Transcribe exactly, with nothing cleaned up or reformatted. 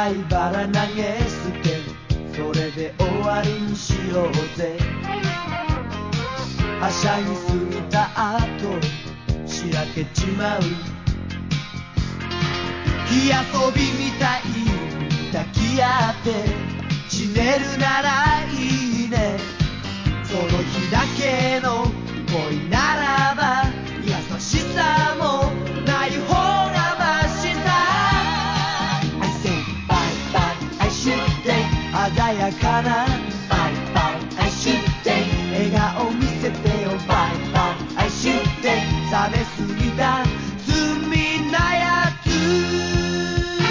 貝殻投げ捨てそれで終わりにしようぜ。はしゃぎすぎた後しらけちまう火遊びみたいに抱き合って死ねるなら